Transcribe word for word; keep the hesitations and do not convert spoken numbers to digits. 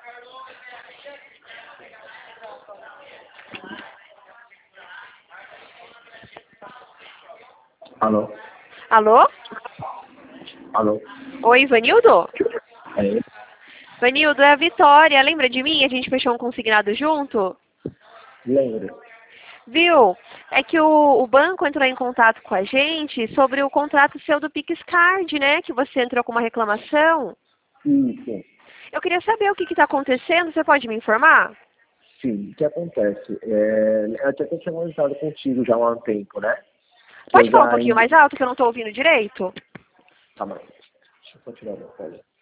Alô? Alô? Alô? Oi, Vanildo? É, Vanildo, é a Vitória. Lembra de mim? A gente fechou um consignado junto? lembra? Viu? É que o, o banco entrou em contato com a gente sobre o contrato seu do PixCard, né? Que você entrou com uma reclamação. Isso. Eu queria saber o que está acontecendo. Você pode me informar? Sim, o que acontece? É, eu até tinha conversado contigo já há um tempo, né? Que eu Pode falar um já... pouquinho in- mais alto que eu não estou ouvindo direito? Calma aí. Deixa eu só tirar uma coisa.